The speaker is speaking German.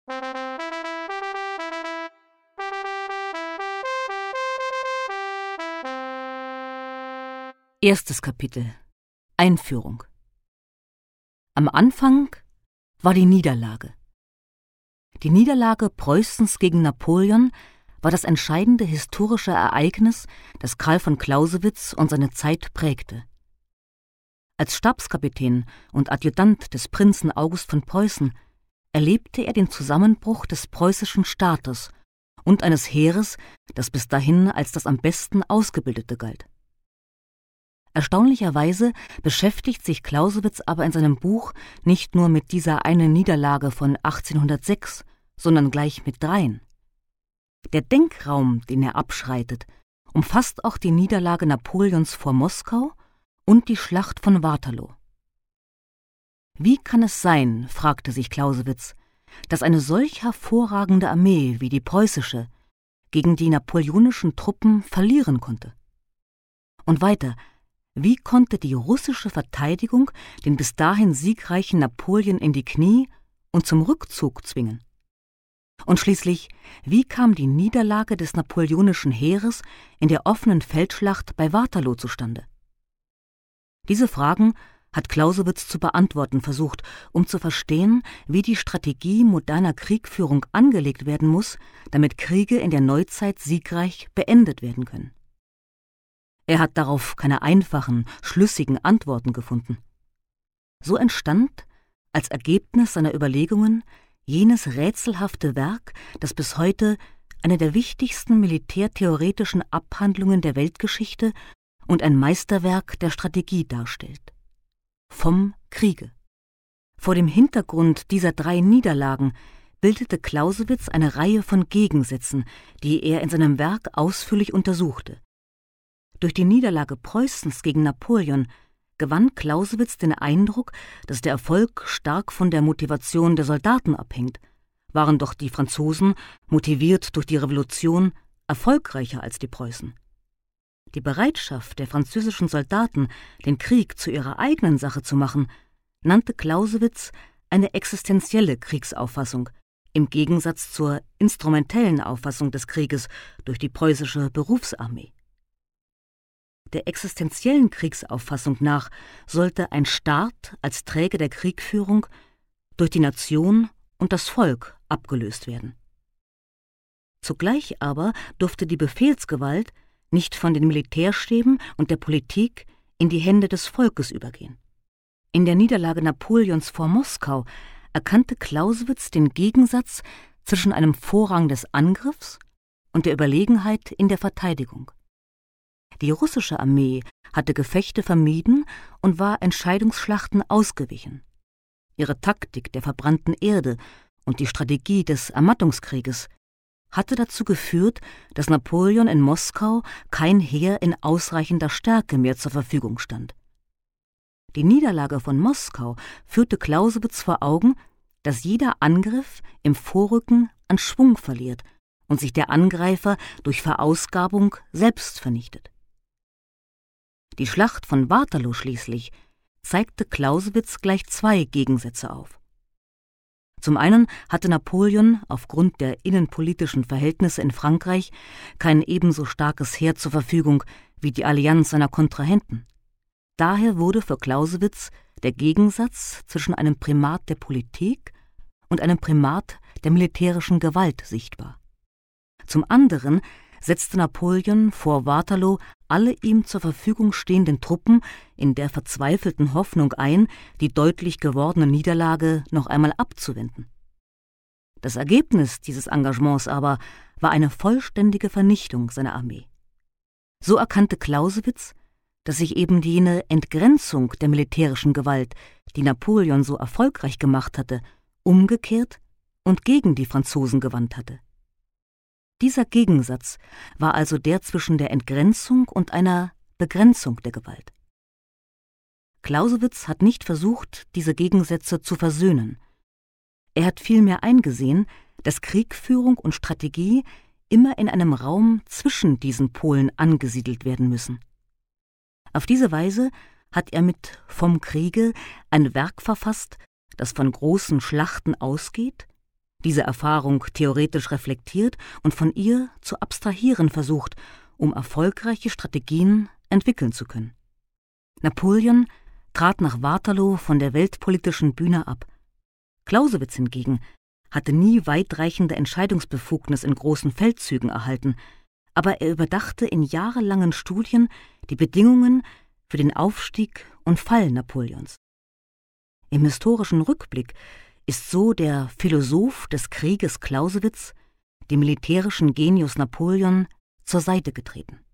Erstes Kapitel: Einführung. Am Anfang war die Niederlage. Die Niederlage Preußens gegen Napoleon war das entscheidende historische Ereignis, das Karl von Clausewitz und seine Zeit prägte. Als Stabskapitän und Adjutant des Prinzen August von Preußen erlebte er den Zusammenbruch des preußischen Staates und eines Heeres, das bis dahin als das am besten ausgebildete galt. Erstaunlicherweise beschäftigt sich Clausewitz aber in seinem Buch nicht nur mit dieser einen Niederlage von 1806, sondern gleich mit 3. Der Denkraum, den er abschreitet, umfasst auch die Niederlage Napoleons vor Moskau und die Schlacht von Waterloo. Wie kann es sein, fragte sich Clausewitz, dass eine solch hervorragende Armee wie die preußische gegen die napoleonischen Truppen verlieren konnte? Und weiter: Wie konnte die russische Verteidigung den bis dahin siegreichen Napoleon in die Knie und zum Rückzug zwingen? Und schließlich, wie kam die Niederlage des napoleonischen Heeres in der offenen Feldschlacht bei Waterloo zustande? Diese Fragen hat Clausewitz zu beantworten versucht, um zu verstehen, wie die Strategie moderner Kriegführung angelegt werden muss, damit Kriege in der Neuzeit siegreich beendet werden können. Er hat darauf keine einfachen, schlüssigen Antworten gefunden. So entstand, als Ergebnis seiner Überlegungen, jenes rätselhafte Werk, das bis heute eine der wichtigsten militärtheoretischen Abhandlungen der Weltgeschichte und ein Meisterwerk der Strategie darstellt: Vom Kriege. Vor dem Hintergrund dieser 3 Niederlagen bildete Clausewitz eine Reihe von Gegensätzen, die er in seinem Werk ausführlich untersuchte. Durch die Niederlage Preußens gegen Napoleon gewann Clausewitz den Eindruck, dass der Erfolg stark von der Motivation der Soldaten abhängt, waren doch die Franzosen, motiviert durch die Revolution, erfolgreicher als die Preußen. Die Bereitschaft der französischen Soldaten, den Krieg zu ihrer eigenen Sache zu machen, nannte Clausewitz eine existenzielle Kriegsauffassung, im Gegensatz zur instrumentellen Auffassung des Krieges durch die preußische Berufsarmee. Der existenziellen Kriegsauffassung nach sollte ein Staat als Träger der Kriegführung durch die Nation und das Volk abgelöst werden. Zugleich aber durfte die Befehlsgewalt nicht von den Militärstäben und der Politik in die Hände des Volkes übergehen. In der Niederlage Napoleons vor Moskau erkannte Clausewitz den Gegensatz zwischen einem Vorrang des Angriffs und der Überlegenheit in der Verteidigung. Die russische Armee hatte Gefechte vermieden und war Entscheidungsschlachten ausgewichen. Ihre Taktik der verbrannten Erde und die Strategie des Ermattungskrieges hatte dazu geführt, dass Napoleon in Moskau kein Heer in ausreichender Stärke mehr zur Verfügung stand. Die Niederlage von Moskau führte Clausewitz vor Augen, dass jeder Angriff im Vorrücken an Schwung verliert und sich der Angreifer durch Verausgabung selbst vernichtet. Die Schlacht von Waterloo schließlich zeigte Clausewitz gleich 2 Gegensätze auf. Zum einen hatte Napoleon aufgrund der innenpolitischen Verhältnisse in Frankreich kein ebenso starkes Heer zur Verfügung wie die Allianz seiner Kontrahenten. Daher wurde für Clausewitz der Gegensatz zwischen einem Primat der Politik und einem Primat der militärischen Gewalt sichtbar. Zum anderen setzte Napoleon vor Waterloo alle ihm zur Verfügung stehenden Truppen in der verzweifelten Hoffnung ein, die deutlich gewordene Niederlage noch einmal abzuwenden. Das Ergebnis dieses Engagements aber war eine vollständige Vernichtung seiner Armee. So erkannte Clausewitz, dass sich eben jene Entgrenzung der militärischen Gewalt, die Napoleon so erfolgreich gemacht hatte, umgekehrt und gegen die Franzosen gewandt hatte. Dieser Gegensatz war also der zwischen der Entgrenzung und einer Begrenzung der Gewalt. Clausewitz hat nicht versucht, diese Gegensätze zu versöhnen. Er hat vielmehr eingesehen, dass Kriegführung und Strategie immer in einem Raum zwischen diesen Polen angesiedelt werden müssen. Auf diese Weise hat er mit Vom Kriege ein Werk verfasst, das von großen Schlachten ausgeht, diese Erfahrung theoretisch reflektiert und von ihr zu abstrahieren versucht, um erfolgreiche Strategien entwickeln zu können. Napoleon trat nach Waterloo von der weltpolitischen Bühne ab. Clausewitz hingegen hatte nie weitreichende Entscheidungsbefugnis in großen Feldzügen erhalten, aber er überdachte in jahrelangen Studien die Bedingungen für den Aufstieg und Fall Napoleons. Im historischen Rückblick ist so der Philosoph des Krieges Clausewitz dem militärischen Genius Napoleon zur Seite getreten.